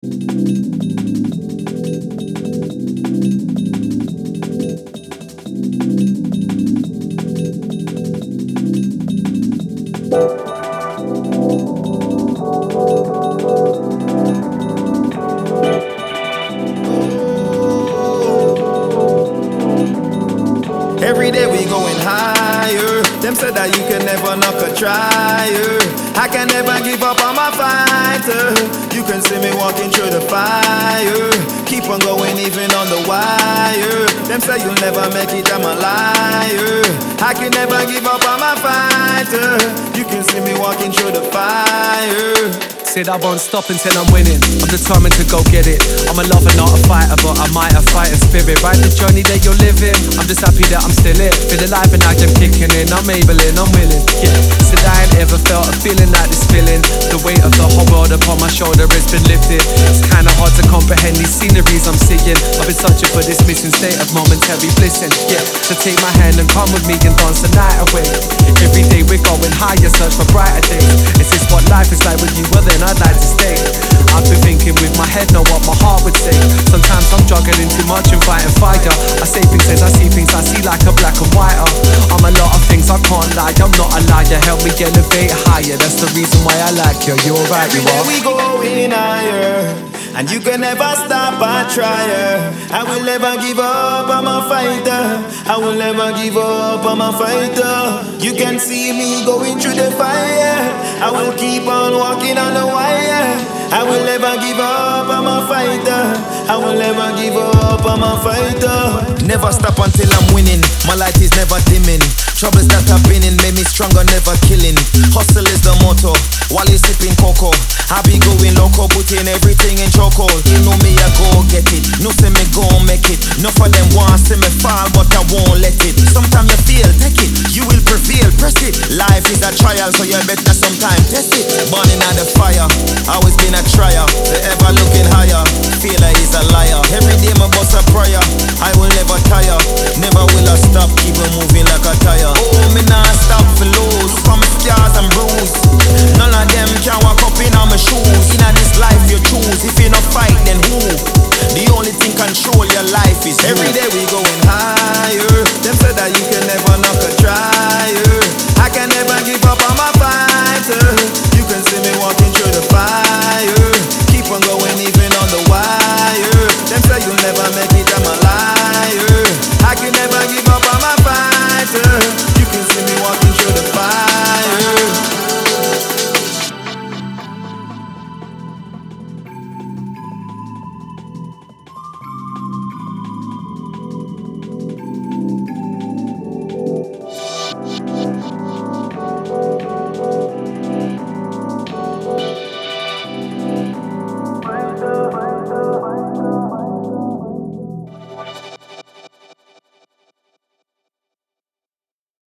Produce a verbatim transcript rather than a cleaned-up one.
Every day we going higher. Them said that you can never knock a trier. I can never give up on my fighter. You can see me walking through the fire. Keep on going even on the wire. Them say you'll never make it, I'm a liar. I can never give up on my fighter. You can see me walking through the fire. Said I won't stop until I'm winning. I'm determined to go get it. I'm a lover, not a fighter, but I might have fighter spirit. Right, the journey that you're living, I'm just happy that I'm still it. Feel alive and I am kicking in. I'm able in, I'm willing. Yeah, said I ain't ever felt a feeling like this feeling. The weight of the whole world upon my shoulder, it's been lifted. It's kinda hard to comprehend these sceneries I'm seeing. I've been searching for this missing state of momentary blissing. Yeah, so take my hand and come with me and dance the night away. Every day we're going higher, search for brighter days. Is this what life is like with you? Well then I'd like to stay. I've been thinking with my head, know what my heart would say. Sometimes I'm juggling too much and fighting fire. I say things and I see things I see like a black and white. I'm a lot of things, I can't lie, I'm not a liar. Help me elevate higher, that's the reason why I like you. You're right, you are. We going higher, and you can never stop a trier. I will never give up, I'm a fighter. I will never give up, I'm a fighter. You can see me going through the fire. I will keep on walking on the wire. I will never give up, I'm a fighter. I will never give up, I'm a fighter. Never stop until I'm winning. My light is never dimming. Troubles that have been in made me stronger, never killing. Hustle is the motto, while you sipping cocoa. I be going loco, putting everything in chokehold. You know me, I go get it. No say me gon' make it. No for them want see me fall, but I won't let it. Sometimes you feel, take it, you will prevail, press it. Life is a trial, so you better sometimes test it. Burning out the fire, always been a trier.